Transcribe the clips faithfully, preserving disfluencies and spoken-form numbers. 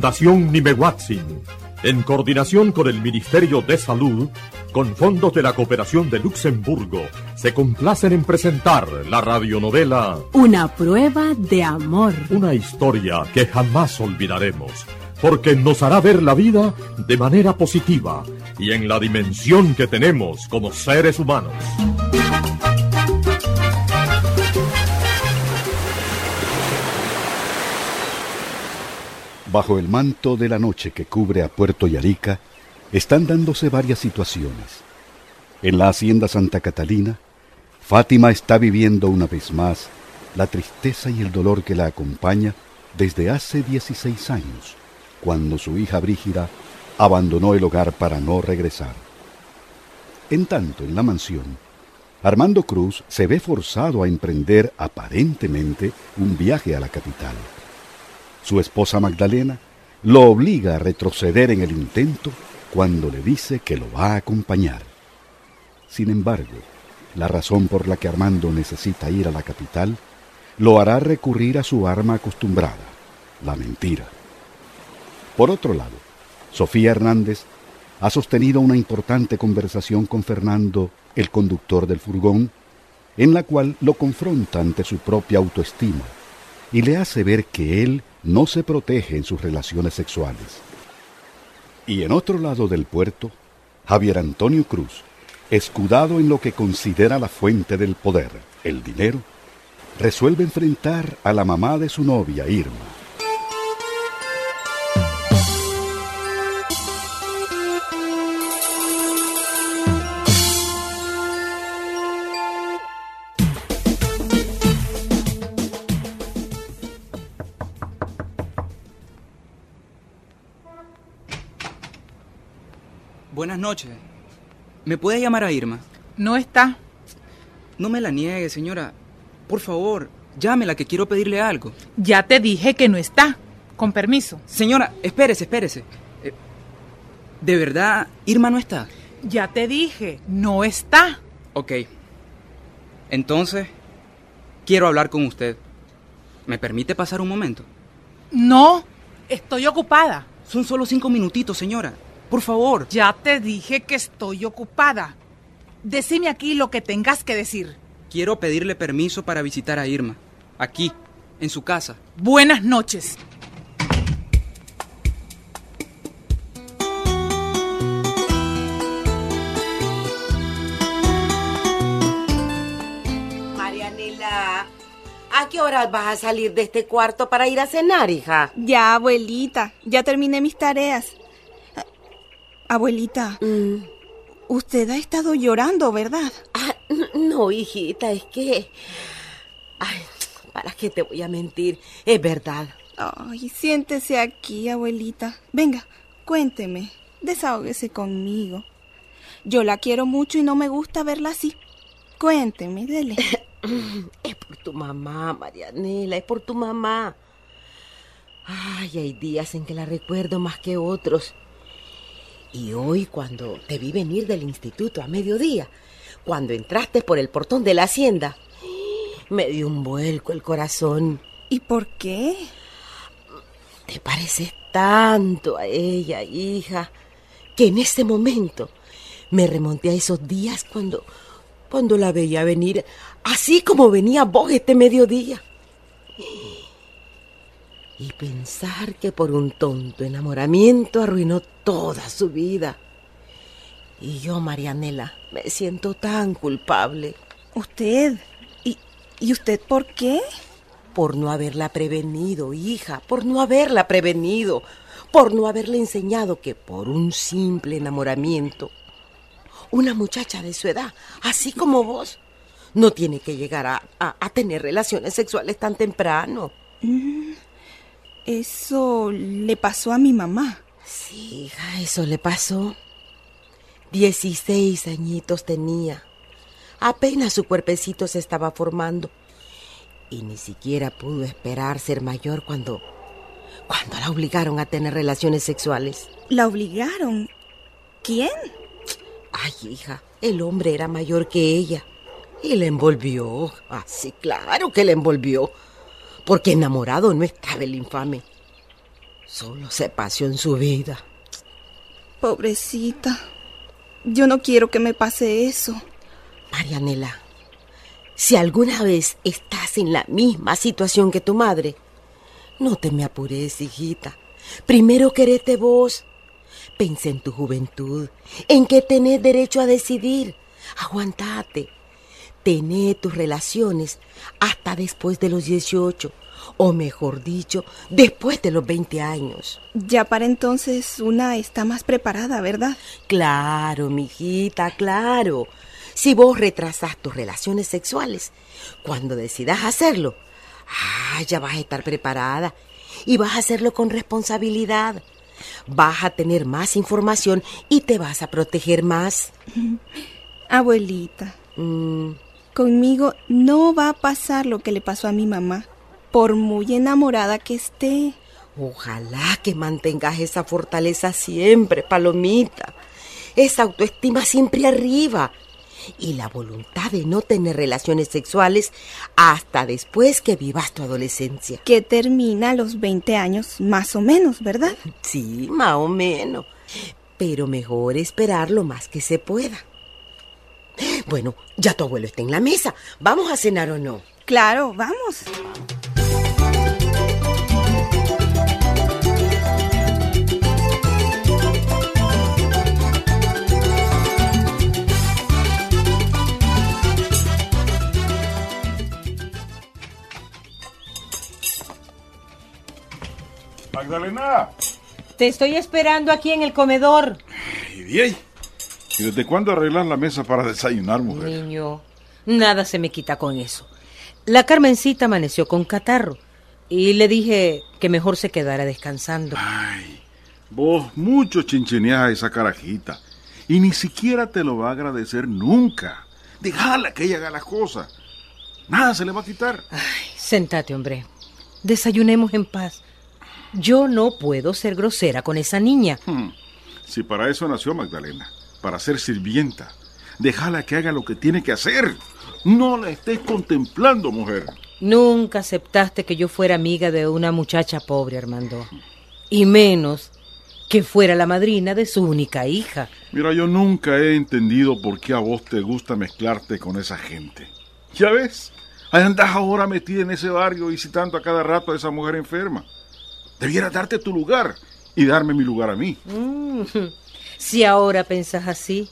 Fundación Nimehuatzin, en coordinación con el Ministerio de Salud, con fondos de la Cooperación de Luxemburgo, se complacen en presentar la radionovela Una prueba de amor. Una historia que jamás olvidaremos, porque nos hará ver la vida de manera positiva y en la dimensión que tenemos como seres humanos. Bajo el manto de la noche que cubre a Puerto Yarica, están dándose varias situaciones. En la hacienda Santa Catalina, Fátima está viviendo una vez más la tristeza y el dolor que la acompaña desde hace dieciséis años, cuando su hija Brígida abandonó el hogar para no regresar. En tanto, en la mansión, Armando Cruz se ve forzado a emprender aparentemente un viaje a la capital. Su esposa Magdalena lo obliga a retroceder en el intento cuando le dice que lo va a acompañar. Sin embargo, la razón por la que Armando necesita ir a la capital lo hará recurrir a su arma acostumbrada, la mentira. Por otro lado, Sofía Hernández ha sostenido una importante conversación con Fernando, el conductor del furgón, en la cual lo confronta ante su propia autoestima y le hace ver que él no se protege en sus relaciones sexuales. Y en otro lado del puerto, Javier Antonio Cruz, escudado en lo que considera la fuente del poder, el dinero, resuelve enfrentar a la mamá de su novia, Irma. Buenas noches. ¿Me puede llamar a Irma? No está. No me la niegue, señora. Por favor, llámela que quiero pedirle algo. Ya te dije que no está. Con permiso. Señora, espérese, espérese. Eh, ¿De verdad Irma no está? Ya te dije, no está. Ok. Entonces, quiero hablar con usted. ¿Me permite pasar un momento? No, estoy ocupada. Son solo cinco minutitos, señora. Por favor. Ya te dije que estoy ocupada. Decime aquí lo que tengas que decir. Quiero pedirle permiso para visitar a Irma. Aquí, en su casa. Buenas noches. Marianela, ¿a qué horas vas a salir de este cuarto para ir a cenar, hija? Ya, abuelita, ya terminé mis tareas. Abuelita, mm. usted ha estado llorando, ¿verdad? Ah, no, hijita, es que... Ay, ¿para qué te voy a mentir? Es verdad. Ay, siéntese aquí, abuelita. Venga, cuénteme, desahógese conmigo. Yo la quiero mucho y no me gusta verla así. Cuénteme, dele. Es por tu mamá, Marianela, es por tu mamá. Ay, hay días en que la recuerdo más que otros. Y hoy, cuando te vi venir del instituto a mediodía, cuando entraste por el portón de la hacienda, me dio un vuelco el corazón. ¿Y por qué? Te pareces tanto a ella, hija, que en ese momento me remonté a esos días cuando, cuando la veía venir, así como venía vos este mediodía. Y pensar que por un tonto enamoramiento arruinó toda su vida. Y yo, Marianela, me siento tan culpable. ¿Usted? ¿Y, y usted por qué? Por no haberla prevenido, hija, por no haberla prevenido, por no haberle enseñado que por un simple enamoramiento, una muchacha de su edad, así como vos, no tiene que llegar a, a, a tener relaciones sexuales tan temprano. Mm. Eso le pasó a mi mamá. Sí, hija, eso le pasó. Dieciséis añitos tenía. Apenas su cuerpecito se estaba formando. Y ni siquiera pudo esperar ser mayor cuando... cuando la obligaron a tener relaciones sexuales. ¿La obligaron? ¿Quién? Ay, hija, el hombre era mayor que ella. Y la envolvió. Ah, sí, claro que la envolvió. Porque enamorado no estaba el infame. Solo se paseó en su vida. Pobrecita. Yo no quiero que me pase eso. Marianela, si alguna vez estás en la misma situación que tu madre, no te me apures, hijita. Primero querete vos. Pensa en tu juventud, en que tenés derecho a decidir. Aguantate. Tené tus relaciones hasta después de los dieciocho, o mejor dicho, después de los veinte años. Ya para entonces una está más preparada, ¿verdad? Claro, mijita, claro. Si vos retrasás tus relaciones sexuales, cuando decidas hacerlo, ah, ya vas a estar preparada y vas a hacerlo con responsabilidad. Vas a tener más información y te vas a proteger más. Abuelita, Mm, conmigo no va a pasar lo que le pasó a mi mamá, por muy enamorada que esté. ojalá que mantengas esa fortaleza siempre, Palomita. Esa autoestima siempre arriba. Y la voluntad de no tener relaciones sexuales hasta después que vivas tu adolescencia. Que termina a los veinte años, más o menos, ¿verdad? Sí, más o menos. Pero mejor esperar lo más que se pueda. Bueno, ya tu abuelo está en la mesa. ¿Vamos a cenar o no? Claro, vamos. Magdalena. Te estoy esperando aquí en el comedor. Y bien. ¿Y desde cuándo arreglar la mesa para desayunar, mujer? Niño, nada se me quita con eso. La Carmencita amaneció con catarro y le dije que mejor se quedara descansando. Ay, vos mucho chinchineás a esa carajita y ni siquiera te lo va a agradecer nunca. Déjala que ella haga las cosas. Nada se le va a quitar. Ay, sentate, hombre. Desayunemos en paz. Yo no puedo ser grosera con esa niña. Hmm. Si para eso nació Magdalena, para ser sirvienta. Déjala que haga lo que tiene que hacer. No la estés contemplando, mujer. Nunca aceptaste que yo fuera amiga de una muchacha pobre, Armando. Y menos que fuera la madrina de su única hija. Mira, yo nunca he entendido por qué a vos te gusta mezclarte con esa gente. ¿Ya ves? Ahí andás ahora metida en ese barrio visitando a cada rato a esa mujer enferma. Debieras darte tu lugar y darme mi lugar a mí. Mm, si ahora pensás así,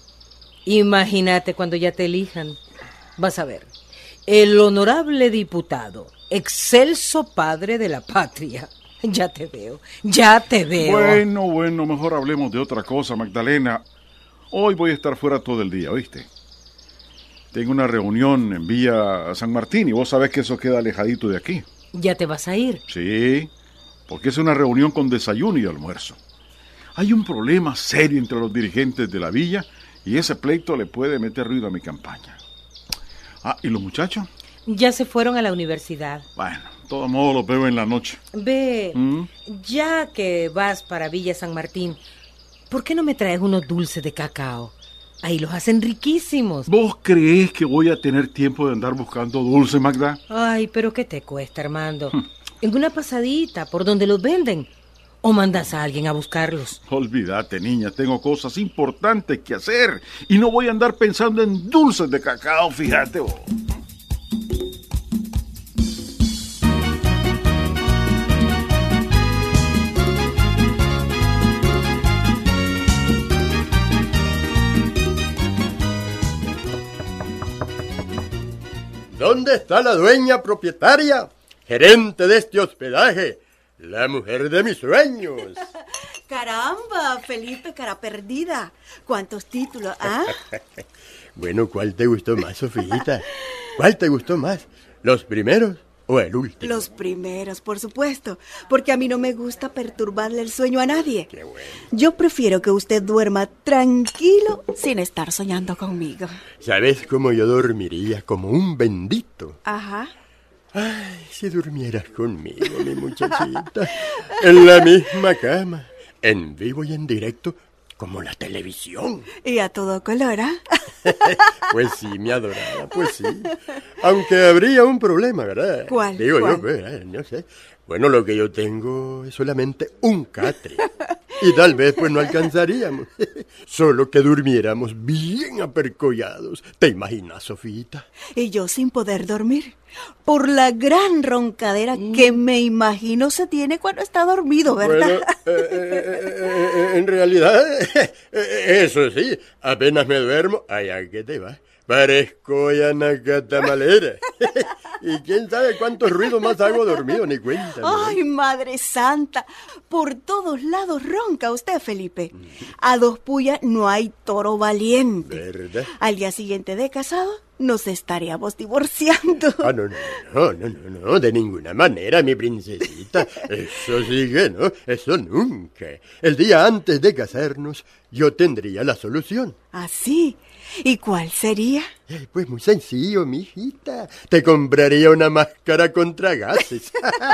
imagínate cuando ya te elijan. Vas a ver, el honorable diputado, excelso padre de la patria. Ya te veo, ya te veo. Bueno, bueno, mejor hablemos de otra cosa, Magdalena. Hoy voy a estar fuera todo el día, ¿oíste? Tengo una reunión en Villa San Martín y vos sabés que eso queda alejadito de aquí. ¿Ya te vas a ir? Sí, porque es una reunión con desayuno y almuerzo. Hay un problema serio entre los dirigentes de la villa y ese pleito le puede meter ruido a mi campaña. Ah, ¿y los muchachos? Ya se fueron a la universidad. Bueno, de todos modos los veo en la noche. Ve, ¿Mm? ya que vas para Villa San Martín, ¿por qué no me traes unos dulces de cacao? Ahí los hacen riquísimos. ¿Vos creés que voy a tener tiempo de andar buscando dulce, Magda? Ay, pero ¿qué te cuesta, Armando? En una pasadita, por donde los venden. ¿O mandas a alguien a buscarlos? Olvídate, niña, tengo cosas importantes que hacer y no voy a andar pensando en dulces de cacao, fíjate vos. ¿Dónde está la dueña propietaria, gerente de este hospedaje? La mujer de mis sueños. Caramba, Felipe, cara perdida. ¿Cuántos títulos, ah? Bueno, ¿cuál te gustó más, Sofijita? ¿Cuál te gustó más? ¿Los primeros o el último? Los primeros, por supuesto, porque a mí no me gusta perturbarle el sueño a nadie. Qué bueno. Yo prefiero que usted duerma tranquilo sin estar soñando conmigo. ¿Sabes cómo yo dormiría? Como un bendito. Ajá. Ay, si durmieras conmigo, mi muchachita, en la misma cama, en vivo y en directo, como la televisión. Y a todo color, ¿ah? Pues sí, mi adorada, pues sí. Aunque habría un problema, ¿verdad? ¿Cuál? Digo ¿Cuál? yo, pues, no sé. Bueno, lo que yo tengo es solamente un catre. Y tal vez pues no alcanzaríamos. Solo que durmiéramos bien apercollados. ¿Te imaginas, Sofita? Y yo sin poder dormir. Por la gran roncadera mm. que me imagino se tiene cuando está dormido, ¿verdad? Bueno, eh, eh, eh, en realidad, eso sí, apenas me duermo, allá que te vas. Parezco ya nacatamalera. Y quién sabe cuántos ruidos más hago dormido, ni cuenta. Ay, Madre Santa, por todos lados ronca usted, Felipe. A dos puyas no hay toro valiente. ¿Verdad? Al día siguiente de casado nos estaríamos divorciando. Ah, no, no, no, no, no, no, de ninguna manera, mi princesita. Eso sí que no, eso nunca. El día antes de casarnos, yo tendría la solución. ¿Ah, sí? ¿Y cuál sería? Eh, pues muy sencillo, mijita. Te compraría una máscara contra gases.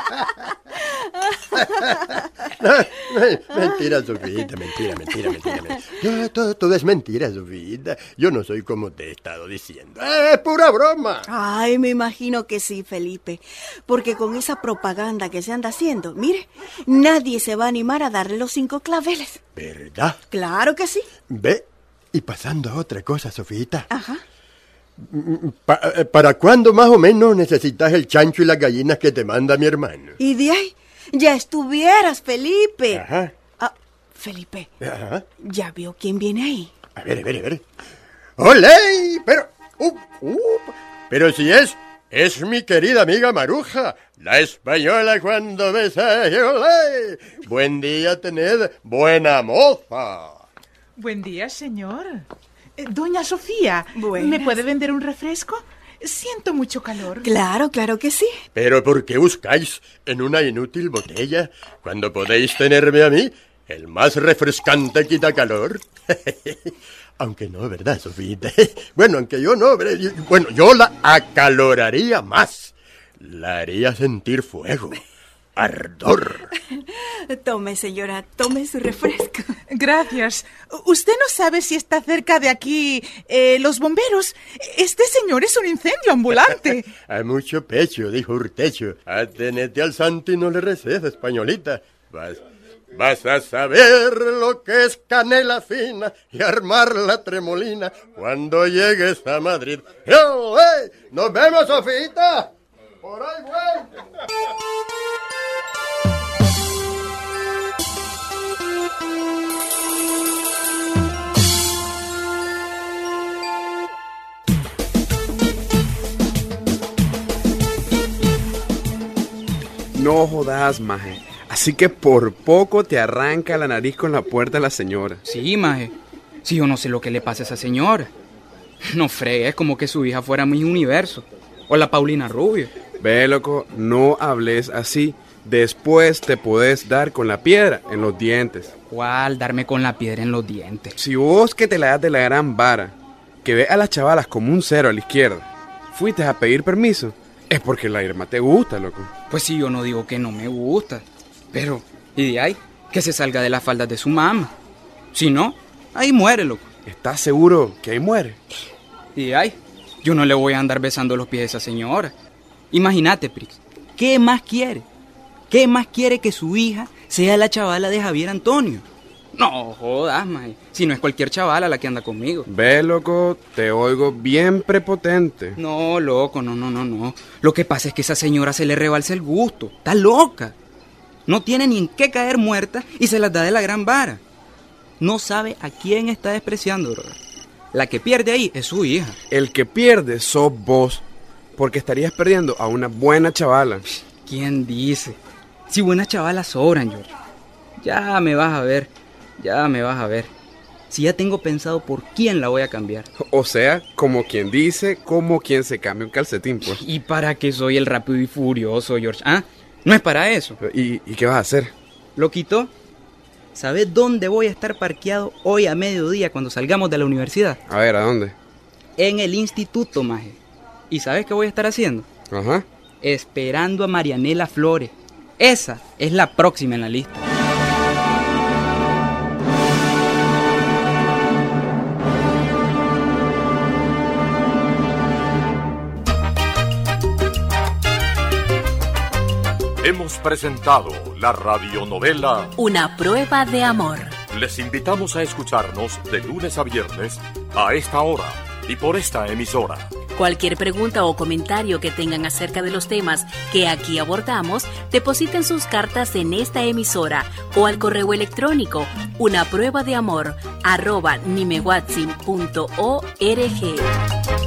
No, no, mentira, Sofita, mentira, mentira, mentira. mentira. No, todo, todo es mentira, Sofita. Yo no soy como te he estado diciendo. ¡Eh, ¡Es pura broma! Ay, me imagino que sí, Felipe. Porque con esa propaganda que se anda haciendo, mire, nadie se va a animar a darle los cinco claveles. ¿Verdad? Claro que sí. Ve, y pasando a otra cosa, Sofita. Ajá. Pa- ¿Para cuándo más o menos necesitas el chancho y las gallinas que te manda mi hermano? Y de ahí, ya estuvieras, Felipe. Ajá. Ah, Felipe, Ajá. ¿ya vio quién viene ahí? A ver, a ver, a ver. ¡Olé! Pero, uh, uh, pero si es, es mi querida amiga Maruja, la española cuando besa. ¡Olé! Buen día, tened, buena moza. Buen día, señor. Eh, Doña Sofía, Buenas. ¿me puede vender un refresco? Siento mucho calor. Claro, claro que sí. Pero ¿por qué buscáis en una inútil botella cuando podéis tenerme a mí, el más refrescante quitacalor? Aunque no, ¿verdad, Sofita? Bueno, aunque yo no, ¿verdad? Yo- bueno, yo la acaloraría más. La haría sentir fuego, ardor. Tome, señora, tome su refresco. Gracias. ¿Usted no sabe si está cerca de aquí eh, los bomberos? Este señor es un incendio ambulante. A mucho pecho, dijo Urtecho. Atenete al santo y no le reces, españolita. Vas, vas a saber lo que es canela fina y armar la tremolina cuando llegues a Madrid. ¡Yo, hey! ¡Nos vemos, Sofita! ¡Por ahí voy! No jodas, maje. Así que por poco te arranca la nariz con la puerta a la señora. Sí, maje. Si yo no sé lo que le pasa a esa señora. No fregues, como que su hija fuera mi universo. O la Paulina Rubio. Ve, loco, no hables así. Después te podés dar con la piedra en los dientes. ¿Cuál? Darme con la piedra en los dientes. Si vos que te la das de la gran vara, que ve a las chavalas como un cero a la izquierda, fuiste a pedir permiso, es porque la Irma te gusta, loco. Pues si yo no digo que no me gusta. Pero, ¿y de ahí? Que se salga de las faldas de su mamá. Si no, ahí muere, loco. ¿Estás seguro que ahí muere? Y de ahí, yo no le voy a andar besando los pies a esa señora. Imagínate, Prix. ¿Qué más quiere? ¿Qué más quiere que su hija sea la chavala de Javier Antonio? No jodas, maje. Si no es cualquier chavala la que anda conmigo. Ve, loco, te oigo bien prepotente. No, loco, no, no, no, no. Lo que pasa es que esa señora se le rebalsa el gusto. Está loca. No tiene ni en qué caer muerta y se las da de la gran vara. No sabe a quién está despreciando, bro. La que pierde ahí es su hija. El que pierde sos vos, porque estarías perdiendo a una buena chavala. ¿Quién dice? Si buenas chavalas sobran, George. Ya me vas a ver, ya me vas a ver. Si ya tengo pensado por quién la voy a cambiar. O sea, como quien dice, como quien se cambia un calcetín, pues. ¿Y para qué soy el rápido y furioso, George? ¿Ah? No es para eso. ¿Y, y qué vas a hacer? Loquito, ¿sabes dónde voy a estar parqueado hoy a mediodía cuando salgamos de la universidad? A ver, ¿a dónde? En el instituto, maje. ¿Y sabes qué voy a estar haciendo? Ajá. Esperando a Marianela Flores. Esa es la próxima en la lista. hemos presentado la radionovela Una prueba de amor. Les invitamos a escucharnos de lunes a viernes a esta hora y por esta emisora. Cualquier pregunta o comentario que tengan acerca de los temas que aquí abordamos, depositen sus cartas en esta emisora o al correo electrónico una prueba de amor arroba nimehuatzin punto org.